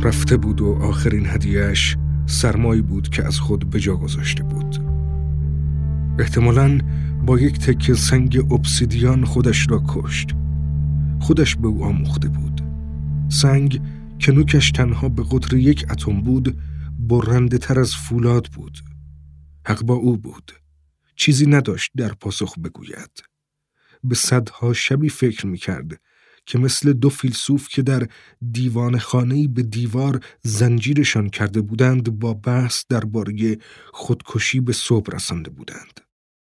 رفته بود و آخرین هدیه‌اش سرمایی بود که از خود به جا گذاشته بود. احتمالاً با یک تکه سنگ obsidian خودش را کشت. خودش به او آموخته بود. سنگ که نوکش تنها به قطر 1 اتم بود، برنده تر از فولاد بود. حق با او بود. چیزی نداشت در پاسخ بگوید. به صدها شبی فکر می‌کرد که مثل 2 فیلسوف که در دیوان خانه‌ای به دیوار زنجیرشان کرده بودند با بحث درباره خودکشی به صبح رسانده بودند.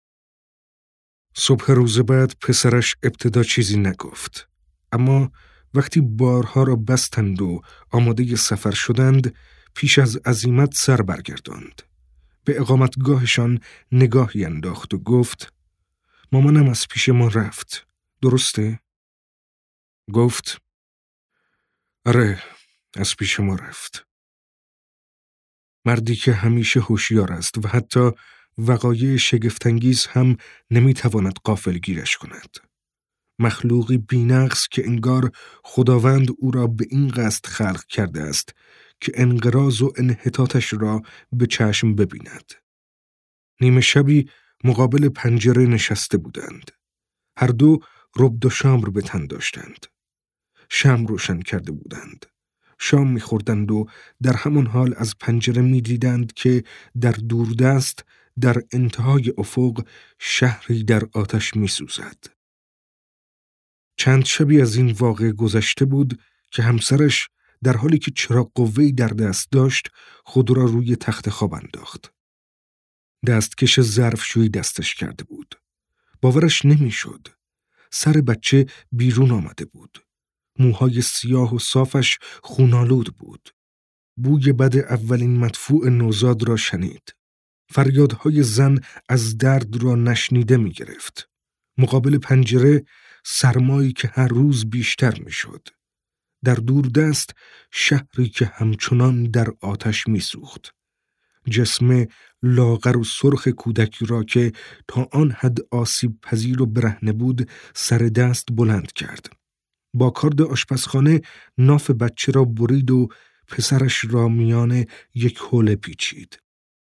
صبح روز بعد پسرش ابتدا چیزی نگفت، اما وقتی بارها را بستند و آماده سفر شدند، پیش از عزیمت سر برگرداند. به اقامتگاهشان نگاهی انداخت و گفت: مامانم از پیش ما رفت، درسته؟ گفت: آره، از پیش ما رفت. مردی که همیشه هوشیار است و حتی وقایع شگفت‌انگیز هم نمیتواند غافلگیرش کند. مخلوقی بی‌نقص که انگار خداوند او را به این قصد خلق کرده است که انقراض و انحطاطش را به چشم ببیند. نیمه شبی مقابل پنجره نشسته بودند. هر دو ربد و شامر به تن داشتند. شمع روشن کرده بودند. شام می‌خوردند و در همان حال از پنجره می‌دیدند که در دوردست در انتهای افق شهری در آتش می‌سوزد. چند شبی از این واقعه گذشته بود که همسرش در حالی که چراغ قوه‌ای در دست داشت خود را روی تخت خواب انداخت. دستکش ظرفشویی دستش کرده بود. باورش نمی‌شد. سر بچه بیرون آمده بود. موهای سیاه و صافش خونالود بود. بوی بد اولین مدفوع نوزاد را شنید. فریادهای زن از درد را نشنیده می گرفت. مقابل پنجره سرمایی که هر روز بیشتر می شد. در دوردست شهری که همچنان در آتش می سوخت. جسم لاغر و سرخ کودکی را که تا آن حد آسیب پذیر و برهنه بود سر دست بلند کرد. با کارد آشپزخانه ناف بچه را برید و پسرش را میان یک حوله پیچید.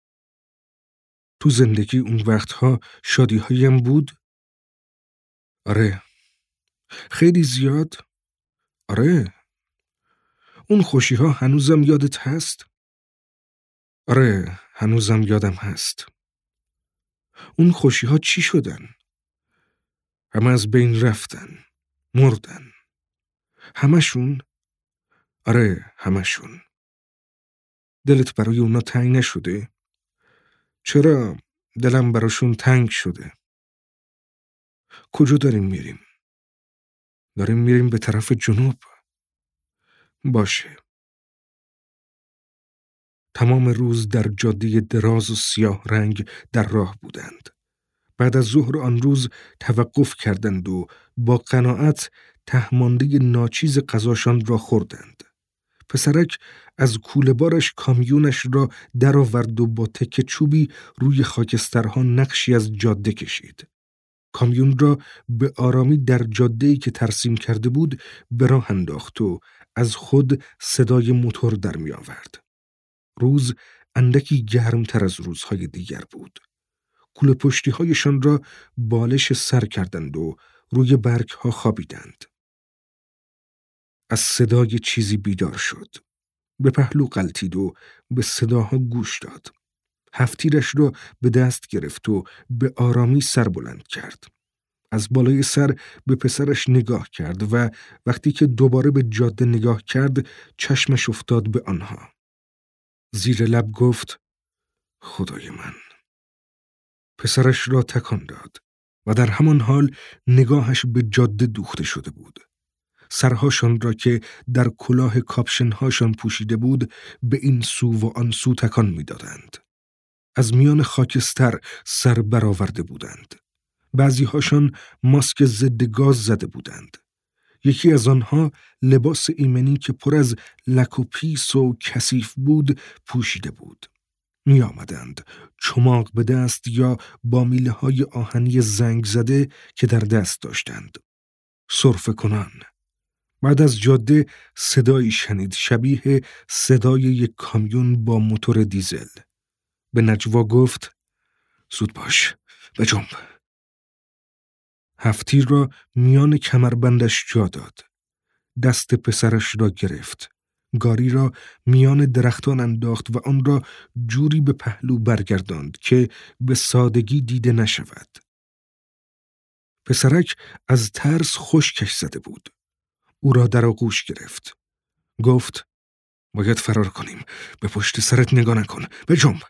تو زندگی اون وقتها شادی‌هایم بود؟ آره. خیلی زیاد؟ آره. اون خوشی‌ها هنوزم یادت هست؟ آره، هنوزم یادم هست. اون خوشی‌ها چی شدن؟ همه از بین رفتن. مردن. همشون؟ آره، همشون. دلت برای اونا تنگ نشده؟ چرا؟ دلم براشون تنگ شده. کجا داریم میریم؟ داریم میریم به طرف جنوب. باشه. تمام روز در جاده دراز و سیاه رنگ در راه بودند. بعد از ظهر آن روز توقف کردند و با قناعت تهمانده ناچیز غذاشان را خوردند. پسرک از کوله بارش کامیونش را درآورد و با تکه چوبی روی خاکسترها نقشی از جاده کشید. کامیون را به آرامی در جاده‌ای که ترسیم کرده بود به راه انداخت و از خود صدای موتور در می آورد. روز اندکی گرمتر از روزهای دیگر بود. کوله پشتی هایشان را بالش سر کردند و روی برگ ها خوابیدند. از صدای چیزی بیدار شد. به پهلو غلتید و به صداها گوش داد. هفتیرش را به دست گرفت و به آرامی سر بلند کرد. از بالای سر به پسرش نگاه کرد و وقتی که دوباره به جاده نگاه کرد چشمش افتاد به آنها. زیر لب گفت: خدای من. پسرش را تکان داد و در همان حال نگاهش به جاده دوخته شده بود. سرهاشان را که در کلاه کاپشنهاشان پوشیده بود به این سو و آن سو تکان می دادند. از میان خاکستر سر برآورده بودند. بعضی هاشان ماسک ضد گاز زده بودند. یکی از آنها لباس ایمنی که پر از لک و پیس و کثیف بود پوشیده بود. می آمدند چماق به دست یا با میله های آهنی زنگ زده که در دست داشتند. سرفه کنان. بعد از جاده صدایی شنید شبیه صدای یک کامیون با موتور دیزل. به نجوا گفت: زود باش، بجنب. هفتیر را میان کمربندش جا داد. دست پسرش را گرفت. گاری را میان درختان انداخت و آن را جوری به پهلو برگرداند که به سادگی دیده نشود. پسرک از ترس خشکش زده بود. او را در آغوش گرفت. گفت: باید فرار کنیم. به پشت سرت نگاه نکن. بجنب.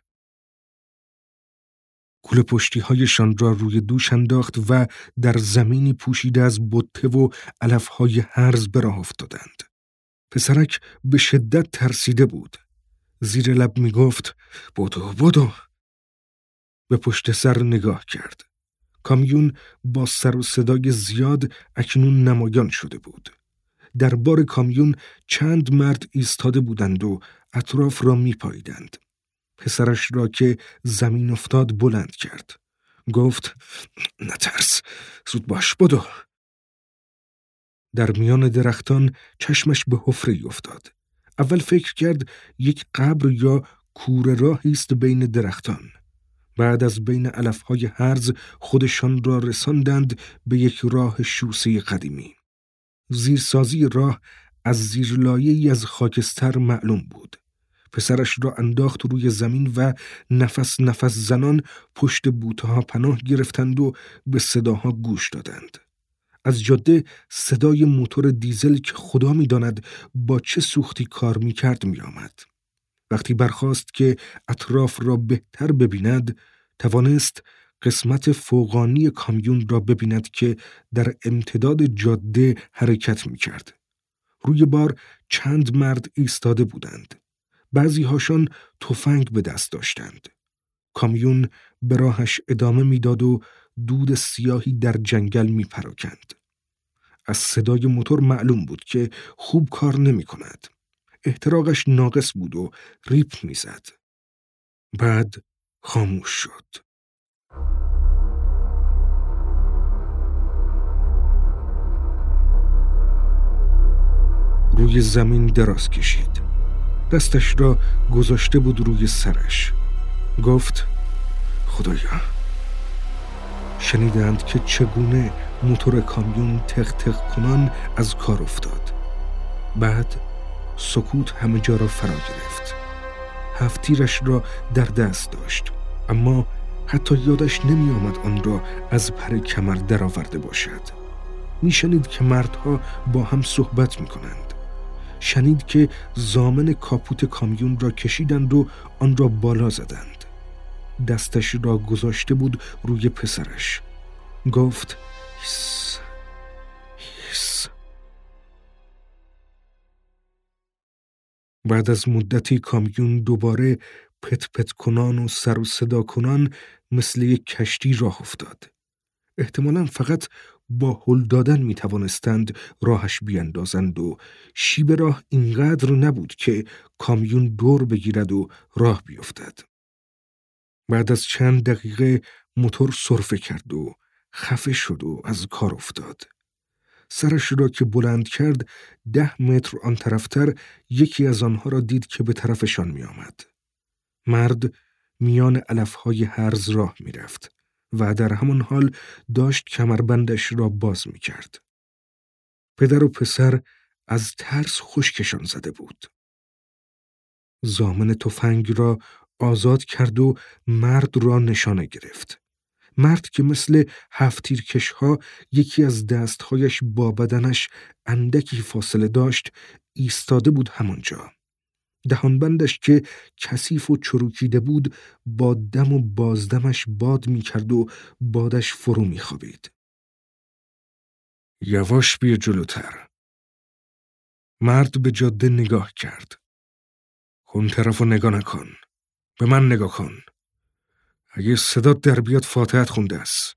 کوله پشتی هایشان را روی دوش انداخت و در زمینی پوشیده از بته و علف های هرز به راه افتادند. پسرک به شدت ترسیده بود. زیر لب می گفت: بدو. به پشت سر نگاه کرد. کامیون با سر و صدای زیاد اکنون نمایان شده بود. در بار کامیون چند مرد ایستاده بودند و اطراف را می پاییدند. پسرش را که زمین افتاد بلند کرد. گفت: نترس، زود باش، بدو. در میان درختان چشمش به حفره‌ای افتاد. اول فکر کرد یک قبر یا کوره راهی است بین درختان. بعد از بین علف‌های هرز خودشان را رساندند به یک راه شوسه قدیمی. زیرسازی راه از زیر لایه‌ای از خاکستر معلوم بود. پسرش را انداخت روی زمین و نفس زنان پشت بوته‌ها پناه گرفتند و به صداها گوش دادند. از جاده صدای موتور دیزل که خدا می‌داند با چه سوختی کار می‌کرد می‌آمد. وقتی برخاست که اطراف را بهتر ببیند، توانست قسمت فوقانی کامیون را ببیند که در امتداد جاده حرکت می‌کرد. روی بار چند مرد ایستاده بودند. بعضی هاشان تفنگ به دست داشتند. کامیون به راهش ادامه میداد و دود سیاهی در جنگل میپراکند. از صدای موتور معلوم بود که خوب کار نمی کند. احتراقش ناقص بود و ریپ میزد. بعد خاموش شد. روی زمین دراز کشید. دستش را گذاشته بود روی سرش. گفت: خدایا. شنیدند که چگونه موتور کامیون تق تق کنان از کار افتاد. بعد سکوت همه جا را فرا گرفت. هفتیرش را در دست داشت، اما حتی یادش نمی آمد آن را از پر کمر درآورده باشد. می شنید که مردها با هم صحبت می کنند. شنید که ضامن کاپوت کامیون را کشیدند و آن را بالا زدند. دستش را گذاشته بود روی پسرش. گفت: هیس. بعد از مدتی کامیون دوباره پت پت کنان و سر و صدا کنان مثل یک کشتی راه افتاد. احتمالاً فقط با هل دادن می توانستند راهش بیندازند و شیب راه اینقدر نبود که کامیون دور بگیرد و راه بیفتد. بعد از چند دقیقه موتور سرفه کرد و خفه شد و از کار افتاد. سرش را که بلند کرد 10 متر آن طرفتر یکی از آنها را دید که به طرفشان می آمد. مرد میان علفهای هرز راه می رفت و در همان حال داشت کمربندش را باز می کرد. پدر و پسر از ترس خشکشان زده بود. ضامن تفنگ را آزاد کرد و مرد را نشانه گرفت. مرد که مثل هفتیرکش‌ها یکی از دستهایش با بدنش اندکی فاصله داشت ایستاده بود همانجا. دهانبندش که کثیف و چروکیده بود با دم و بازدمش باد می‌کرد و بادش فرو می‌خوابید. یواش بیا جلوتر. مرد به جاده نگاه کرد. اون طرفو نگاه نکن. به من نگاه کن. اگه صدات در بیاد فاتحت خونده است.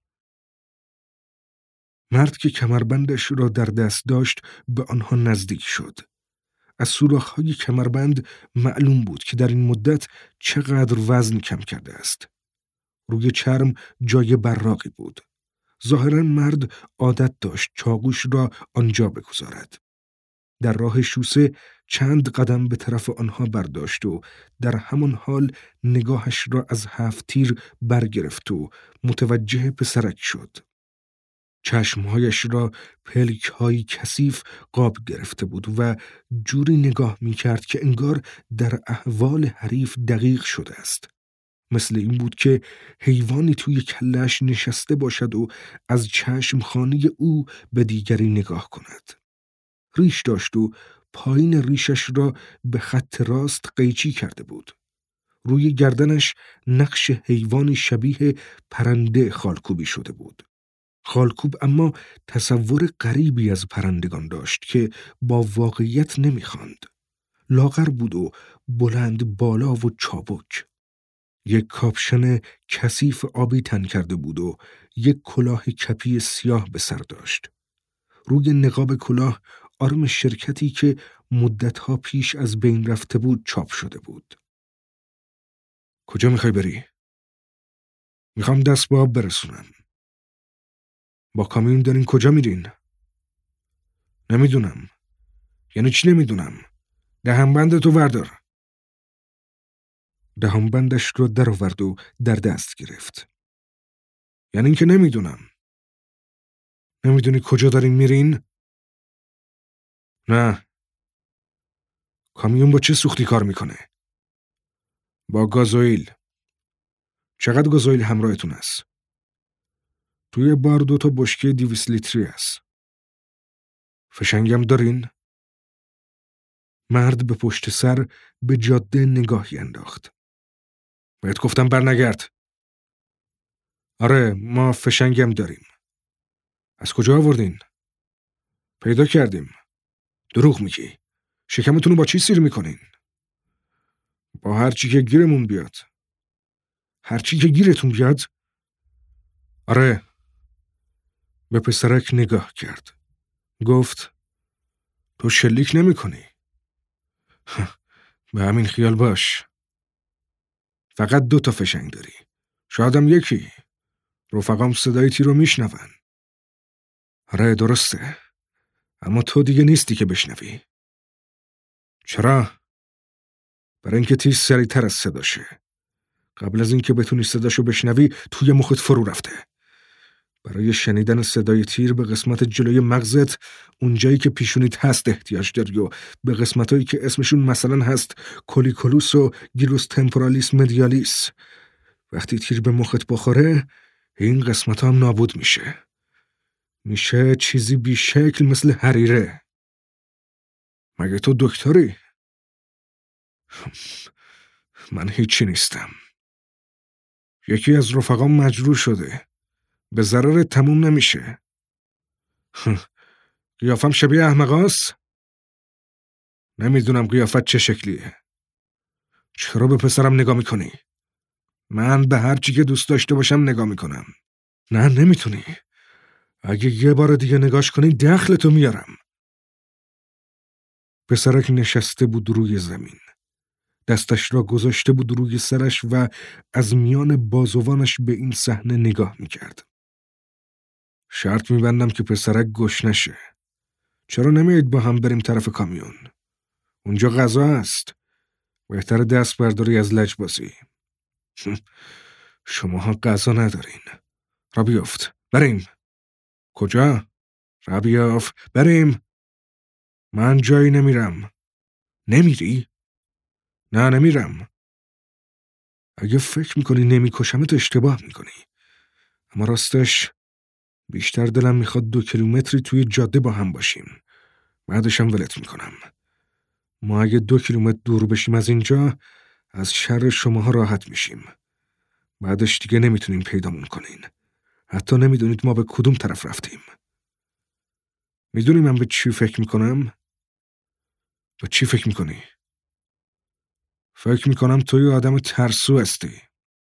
مرد که کمربندش را در دست داشت به آنها نزدیک شد. از سوراخ‌های کمربند معلوم بود که در این مدت چقدر وزن کم کرده است. روی چرم جای براقی بود. ظاهراً مرد عادت داشت چاقوش را آنجا بگذارد. در راه شوسه چند قدم به طرف آنها برداشت و در همان حال نگاهش را از 7 تیر برگرفت و متوجه پسرک شد. چشمهایش را پلک‌های کثیف قاب گرفته بود و جوری نگاه می‌کرد که انگار در احوال حریف دقیق شده است. مثل این بود که حیوانی توی کله‌اش نشسته باشد و از چشمخانه او به دیگری نگاه کند. ریش داشت و پایین ریشش را به خط راست قیچی کرده بود. روی گردنش نقش حیوانی شبیه پرنده خالکوبی شده بود. خالکوب اما تصور غریبی از پرندگان داشت که با واقعیت نمیخواند. لاغر بود و بلند بالا و چابک. یک کاپشن کثیف آبی تن کرده بود و یک کلاه کپی سیاه به سر داشت. روی نقاب کلاه آرم شرکتی که مدتها پیش از بین رفته بود چاپ شده بود. کجا میخوای بری؟ میخوام دست به آب برسونم. با کامیون دارین کجا میرین؟ نمیدونم. یعنی چی نمیدونم؟ دهنبندتو وردار. دهنبندش رو در آورد و در دست گرفت. یعنی اینکه نمیدونم. نمیدونی کجا دارین میرین؟ نه. کامیون با چه سوختی کار میکنه؟ با گازوئیل. چقدر گازوئیل همراهتون است؟ توی بار 2 تا بشکه 200 لیتری است. فشنگم دارین؟ مرد به پشت سر به جاده نگاهی انداخت. بهت گفتم برنگرد. آره ما فشنگم داریم. از کجا آوردین؟ پیدا کردیم. دروغ میگی. شکمتون رو با چی سیر میکنین؟ با هر چی که گیرمون بیاد. هر چی که گیرتون بیاد؟ آره. به پسرک نگاه کرد. گفت تو شلیک نمی کنی. به همین خیال باش. فقط 2 تا فشنگ داری. شایدم یکی. رفقام صدای تیر رو میشنون. آره درسته. اما تو دیگه نیستی که بشنوی. چرا؟ برای اینکه تیر سریعتر از صداشه. قبل از اینکه بتونی صداشو بشنوی توی مخت فرو رفته. برای شنیدن صدای تیر به قسمت جلوی مغزت اونجایی که پیشونیت هست احتیاج داری و به قسمتایی که اسمشون مثلا هست کولیکولوس و گیروس تمپورالیس مدیالیس. وقتی تیر به مخت بخوره این قسمت هم نابود میشه چیزی بیشکل مثل حریره. مگه تو دکتری؟ من هیچی نیستم. یکی از رفقام مجروح شده. به ضرر تموم نمیشه. قیافم شبیه احمقاست؟ نمیدونم قیافت چه شکلیه. چرا به پسرم نگاه میکنی؟ من به هر چی که دوست داشته باشم نگاه میکنم. نه نمیتونی. اگه یه بار دیگه نگاش کنی دخلتو میارم. پسرک نشسته بود روی زمین. دستش را گذاشته بود روی سرش و از میان بازوانش به این صحنه نگاه میکرد. شرط میبندم که پسرک گوش نشه. چرا نمیایید با هم بریم طرف کامیون؟ اونجا غذا هست. بهتر دست برداری از لجبازی. شماها غذا ندارین. را بیافت. بریم. کجا؟ را بیافت. بریم. من جایی نمیرم. نمیری؟ نه نمیرم. اگه فکر میکنی نمیکشمت اشتباه میکنی. اما راستش بیشتر دلم میخواد 2 کیلومتری توی جاده با هم باشیم. بعدشم ولت میکنم. ما اگه 2 کیلومتر دور بشیم از اینجا از شر شماها راحت میشیم. بعدش دیگه نمیتونین پیدامون کنین. حتی نمیدونید ما به کدوم طرف رفتیم. میدونی من به چی فکر میکنم؟ به چی فکر میکنی؟ فکر میکنم توی آدم ترسو هستی.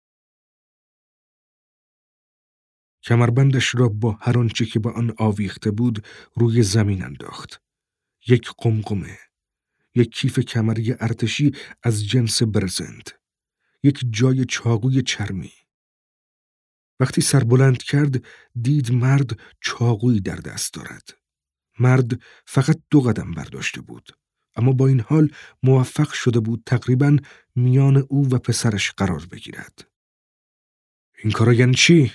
کمربندش را با هر آنچه که با آن آویخته بود روی زمین انداخت. یک قمقمه. یک کیف کمری ارتشی از جنس برزنت. یک جای چاقوی چرمی. وقتی سر بلند کرد دید مرد چاقویی در دست دارد. مرد فقط 2 قدم برداشته بود، اما با این حال موفق شده بود تقریباً میان او و پسرش قرار بگیرد. این کارا یعنی چی؟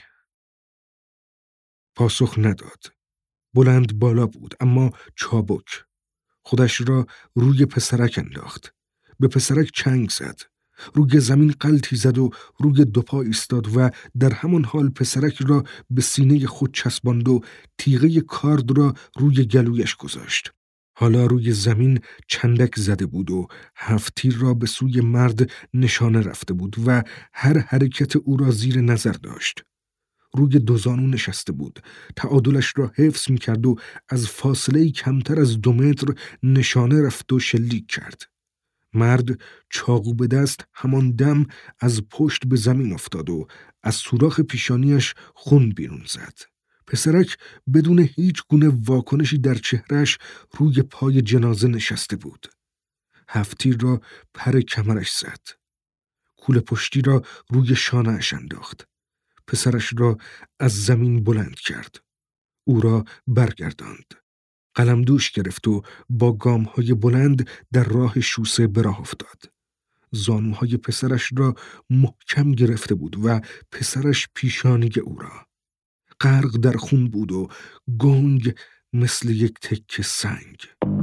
پاسخ نداد. بلند بالا بود اما چابک. خودش را روی پسرک انداخت. به پسرک چنگ زد. روی زمین غلطی زد و روی 2 پا ایستاد و در همان حال پسرک را به سینه خود چسباند و تیغه کارد را روی گلویش گذاشت. حالا روی زمین چندک زده بود و 7 تیر را به سوی مرد نشانه رفته بود و هر حرکت او را زیر نظر داشت. روی 2 زانو نشسته بود. تعادلش را حفظ می کرد و از فاصله کمتر از 2 متر نشانه رفت و شلیک کرد. مرد چاقو به دست همان دم از پشت به زمین افتاد و از سوراخ پیشانیش خون بیرون زد. پسرک بدون هیچ گونه واکنشی در چهرهش روی پای جنازه نشسته بود. 7 تیر را پر کمرش زد. کوله پشتی را روی شانه‌اش انداخت. پسرش را از زمین بلند کرد. او را برگرداند. قلمدوش گرفت و با گام‌های بلند در راه شوسه به راه افتاد. زانوهای پسرش را محکم گرفته بود و پسرش پیشانی او را. غرق در خون بود و گنگ مثل یک تکه سنگ.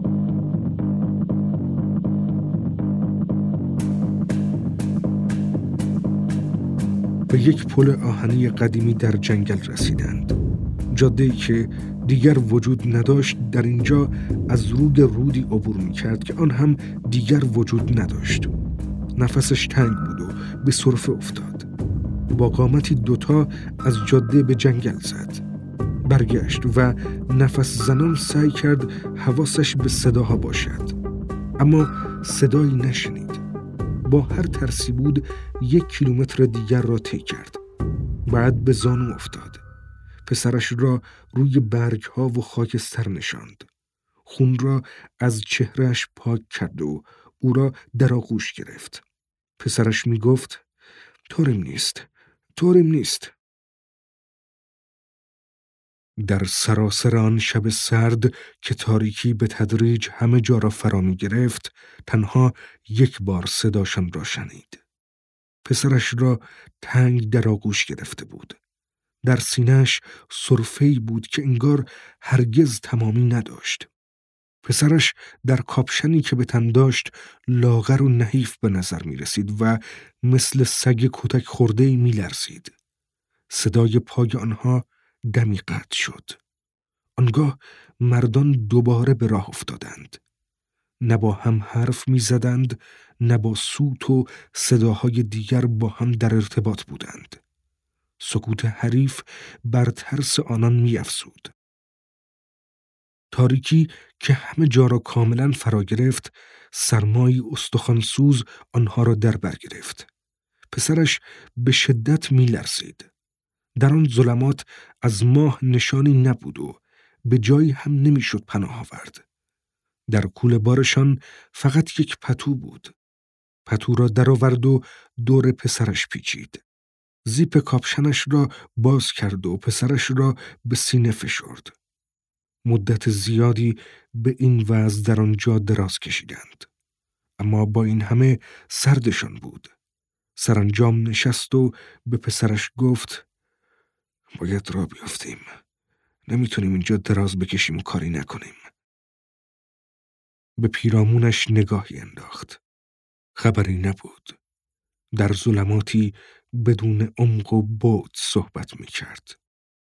به یک پل آهنی قدیمی در جنگل رسیدند. جاده‌ای که دیگر وجود نداشت در اینجا از روی رودی عبور می‌کرد که آن هم دیگر وجود نداشت. نفسش تنگ بود و به سرفه افتاد. با قامتی 2 تا از جاده به جنگل زد. برگشت و نفس زنان سعی کرد حواسش به صداها باشد. اما صدایی نشنید. با هر ترسی بود 1 کیلومتر دیگر را طی کرد. بعد به زانو افتاد. پسرش را روی برگ‌ها و خاکستر نشاند. خون را از چهرهش پاک کرد و او را در آغوش گرفت. پسرش می گفت طوریم نیست. در سراسر آن شب سرد که تاریکی به تدریج همه جا را فرا می گرفت، تنها 1 بار صداشان را شنید. پسرش را تنگ در آغوش گرفته بود. در سینه‌اش سرفه‌ای بود که انگار هرگز تمامی نداشت. پسرش در کاپشنی که به تن داشت لاغر و نحیف به نظر می رسید و مثل سگ کتک خورده‌ای می لرزید. صدای پای آنها دمی قطع شد. آنگاه مردان دوباره به راه افتادند. نه با هم حرف می زدند، نه با صوت و صداهای دیگر با هم در ارتباط بودند. سکوت حریف بر ترس آنان می افزود. تاریکی که همه جا را کاملا فرا گرفت، سرمایی استخوانسوز آنها را در بر گرفت. پسرش به شدت می لرزید. در آن ظلمات از ماه نشانی نبود و به جایی هم نمیشد پناه آورد. در کوله بارشان فقط 1 پتو بود. پتو را درآورد و دور پسرش پیچید. زیپ کاپشنش را باز کرد و پسرش را به سینه فشرد. مدت زیادی به این وضع در آنجا دراز کشیدند. اما با این همه سردشان بود. سرانجام نشست و به پسرش گفت باید راه بیفتیم. نمیتونیم اینجا دراز بکشیم و کاری نکنیم. به پیرامونش نگاهی انداخت. خبری نبود. در ظلماتی بدون عمق و بعد صحبت میکرد.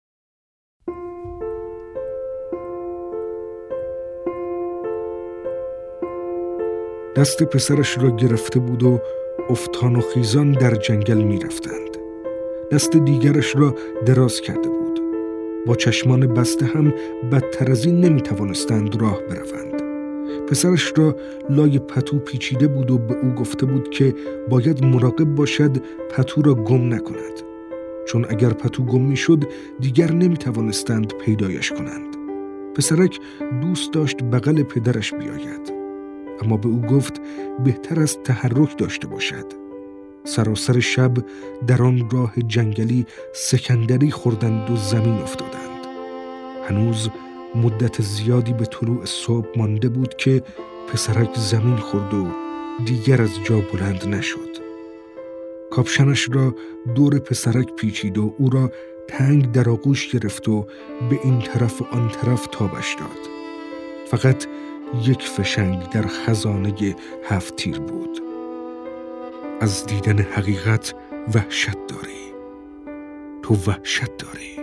دست پسرش را گرفته بود و افتان و خیزان در جنگل میرفتند. دست دیگرش را دراز کرده بود. با چشمان بسته هم بدتر از این نمیتوانستند راه بروند. پسرش را لای پتو پیچیده بود و به او گفته بود که باید مراقب باشد پتو را گم نکند، چون اگر پتو گم میشد دیگر نمیتوانستند پیدایش کنند. پسرک دوست داشت بغل پدرش بیاید، اما به او گفت بهتر از تحرک داشته باشد. سراسر شب در آن راه جنگلی سکندری خوردند و زمین افتادند. هنوز مدت زیادی به طلوع صبح مانده بود که پسرک زمین خورد و دیگر از جا بلند نشد. کاپشنش را دور پسرک پیچید و او را تنگ در آغوش گرفت و به این طرف و آن طرف تابش داد. فقط یک فشنگ در خزانه 7 تیر بود. از دیدن حقیقت وحشت داری. تو وحشت داری.